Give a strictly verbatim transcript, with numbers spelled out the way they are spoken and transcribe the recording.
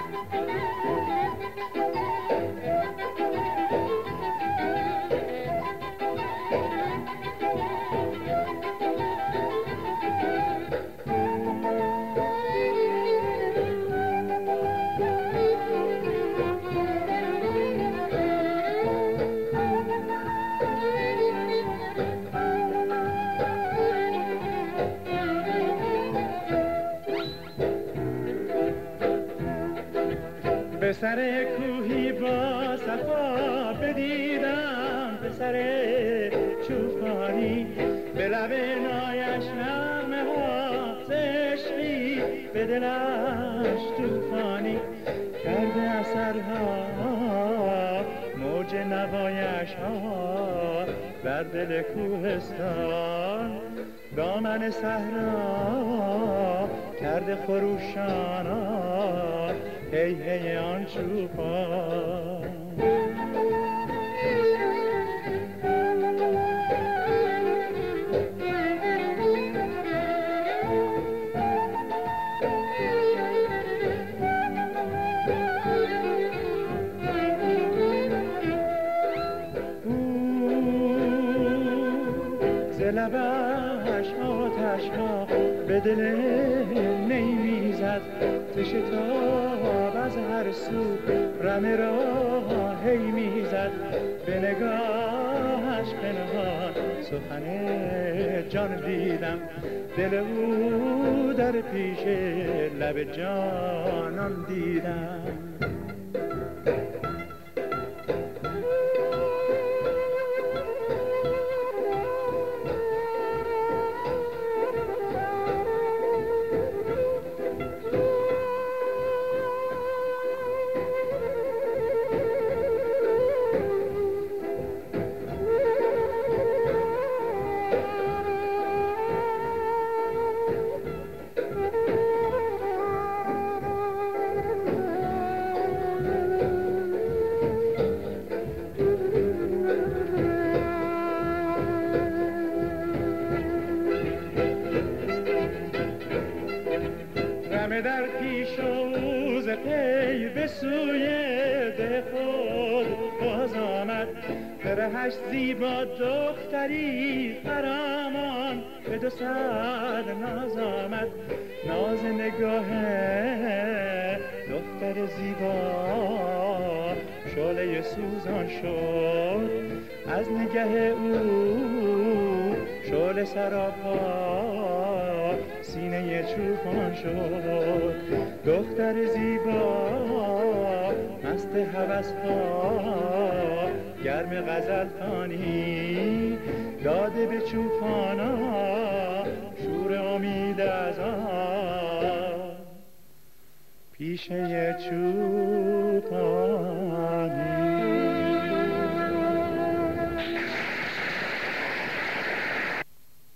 به سر کوهی با صفا بدیدم پسر چوپانی، به لب نایش نغمه ها عشقی، به دلش توفانی کرده اثرها موج نوایش ها بر دل کوهستان. دامن صحرا کرده خروشانا هی هی آن چوپان. ز لبش آتش ها به دل نی میزد، شتاب از هر سو رمه را هی میزد، به نگاهش پنهان سخن جان دیدم، دل او در پیش لب جانان دیدم. در پیش او ز پی به سوی ده خود باز آمد، فرهش زیبا دختری خرامان به دو صد ناز آمد. ناز نگاه دختر زیبا شعله سوزان شد، از نگه او شعله سراپا سینه چوپان شد. دختر زیبا مست هوس ها گرم غزل خوانی، داده به چوپانا شور امید از آن پیشه چوپان.